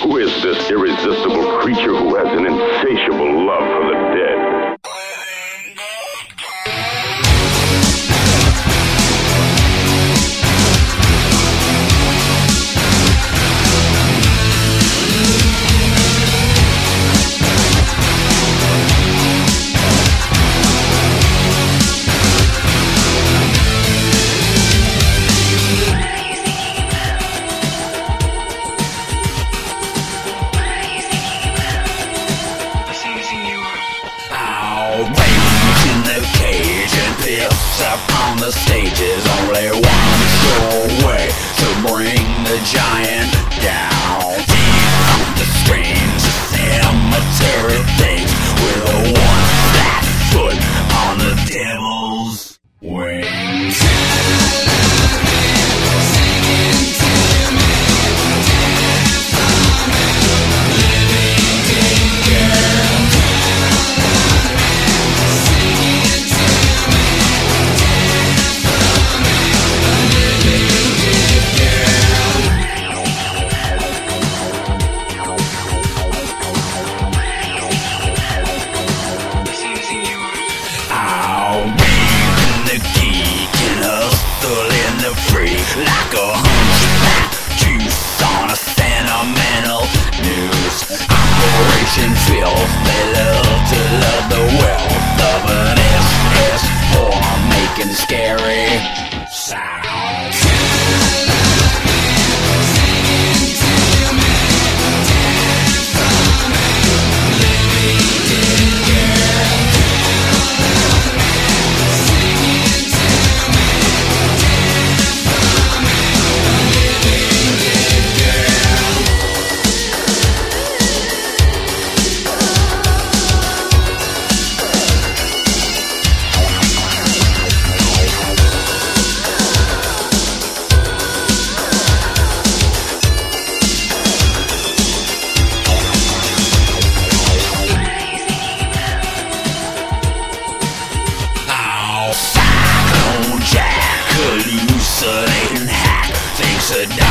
Who is this irresistible creature who has an insatiable love for the dead? In the cage and pissed up on the stages. Only one sure way to bring the giant down. Deep the strange cemetery things with a one flat foot on the devil's wings. Like a hunchback juice on a sentimental news operation filth. They love to love the wealth of an SS form making scary sounds. Hallucinating hack thinks a